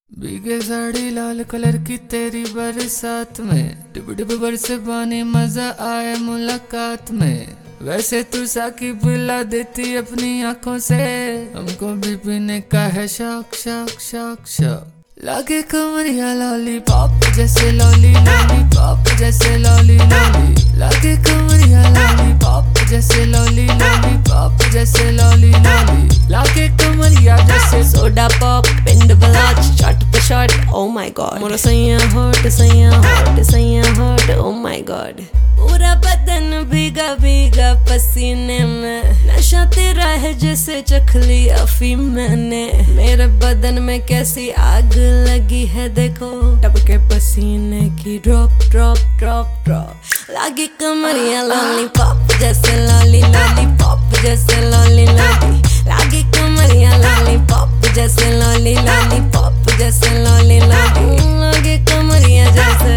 भीगे साड़ी लाल कलर की तेरी बरसात में डिब डिब बरसे पानी मजा आए मुलाकात में। वैसे तू साकी पिला देती अपनी आंखों से, हमको भी पीने का है शौक शौक शौक शौक। लागे कमरिया लॉली पॉप जैसे लॉली लॉली पॉप जैसे लॉली लॉली। लागे कमरिया लॉली पॉप जैसे लॉली लॉली पॉप जैसे लॉली लॉली। लागे कमरिया जैसे सोडा पॉप पिंड बलाच शॉट पे शॉट ओ माय गॉड। मोरा सैया हॉट सैया हॉट सैया हॉट ओ माय गॉड। पूरा बदन भीगा भीगा पसीने में, नशा तेरा है जैसे चख ली अफीम मैंने। मेरे बदन में कैसी आग लगी है देखो, टपके पसीने की ड्रॉप ड्रॉप ड्रॉप ड्रॉप। लागी कमरिया लॉलीपॉप जैसे लॉली लॉली पॉप जैसे लॉली लॉली। लागी कमरिया लॉलीपॉप जैसे लॉली लॉली पॉप जैसे लॉली लॉली। लागी कमरिया जैसे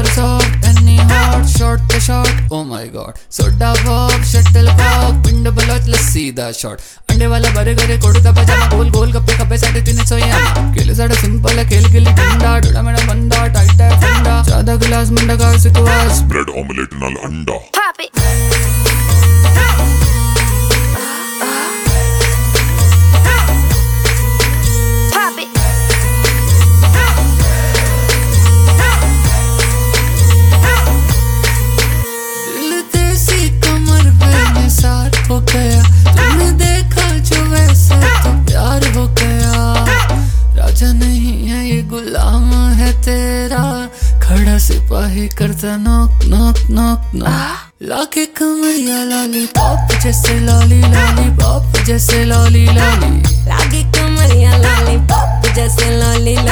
शॉट पे shot oh my god. Soda pop shuttlecock पिंड बलोच सीधा शॉट। अंडे वाला बर्गर कुर्ता पजामा गोल गोल गप्पे कप्पे 350 यामा। खेल साढ़े सिंपल है खेल गिल्ली डंडा डोड़ा मेरा बंदा टाइट है फंडा। ज्यादा गिलास मुंडा का सिकवास ब्रेड ऑमलेट नाल अंडा। Pop it. Pop it. दिल देसी कमर पे निसार हो गया, तुमने देखा जो वैसे तो प्यार हो गया। राजा नहीं है ये गुलाम है तेरा, खड़ा सिपाही करता नॉक नॉक नॉक नॉक। लाके कमरिया लॉली पॉप जैसे लॉली लॉली पॉप जैसे लॉली लॉली। लागी कमरिया लॉलीपॉप जैसे लॉली